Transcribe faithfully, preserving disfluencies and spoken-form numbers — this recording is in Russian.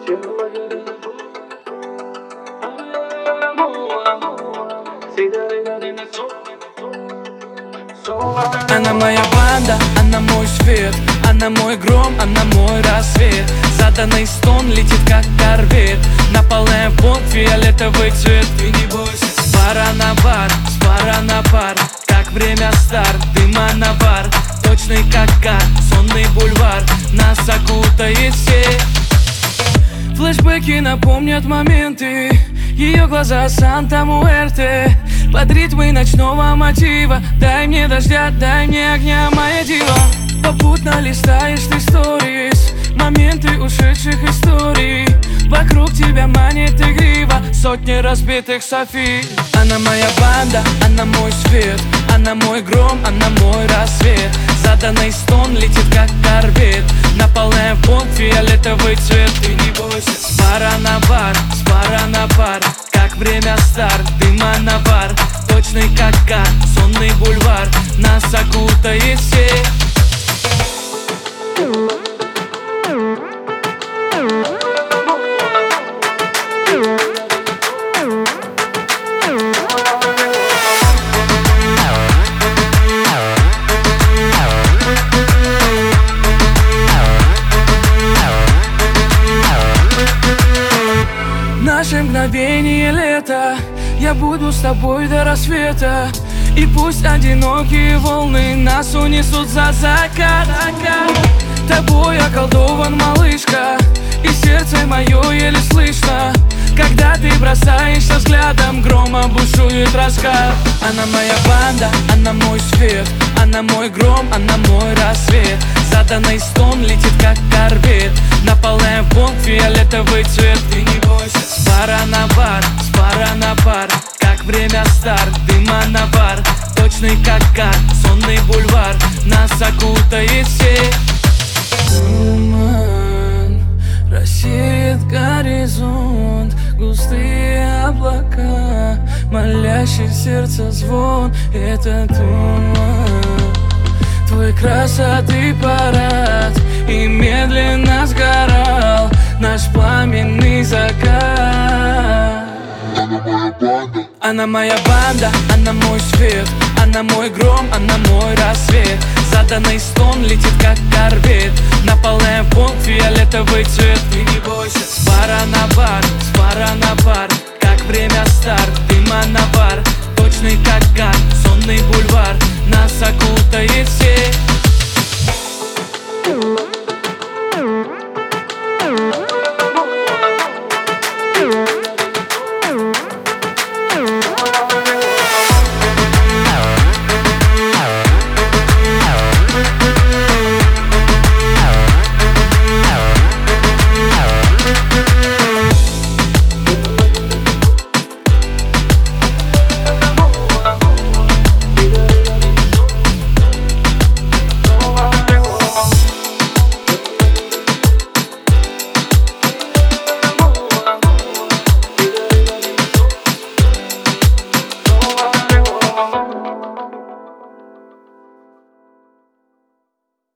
Она моя банда, она мой свет, она мой гром, она мой рассвет. Заданный стон летит как корвет, наполняем пункт фиолетовый цвет. Ты не бойся. С пара на бар, с пара на пар, как время старт, дыма на бар. Точный как кар, сонный бульвар, нас окутает сеть. Флэшбэки напомнят моменты, ее глаза Санта-Муэрте. Под ритмы ночного мотива, дай мне дождя, дай мне огня, моя дива. Попутно листаешь ты сторис, моменты ушедших историй. Вокруг тебя манит игриво сотни разбитых Софи. Она моя банда, она мой свет, она мой гром, она мой рассвет. Заданный стон летит как корвет, наполняем пункт фиолетовый цвет. Ты не бойся. С пара на бар, с пара на пар, как время старт, дыма на бар. Точный как кар, сонный бульвар, нас окутает сеть. Наше мгновение лета, я буду с тобой до рассвета. И пусть одинокие волны нас унесут за закат. Тобой околдован, малышка, и сердце мое еле слышно, когда ты бросаешься взглядом, грома бушует раскат. Она моя банда, она мой свет, она мой гром, она мой рассвет. Заданный стон летит как корвет, наполняем пункт фиолетовый цвет. Ты не бойся. С пара на бар, с пара на пар, как время старт, дыма на бар. Точный как кар, сонный бульвар, нас окутает сеть. Туман рассеет горизонт, густые облака, молящий в сердце звон. Это туман, твой красоты парад, и медленно сгорал наш пламенный закат. Она моя банда, она мой свет, она мой гром, она мой рассвет. Заданный стон летит как корвет, наполняем пункт фиолетовый цвет. Ты не бойся. С пара на бар, с пара на пар, как время старт, дыма на бар. Точный как кар, сонный бульвар, нас окутает сеть.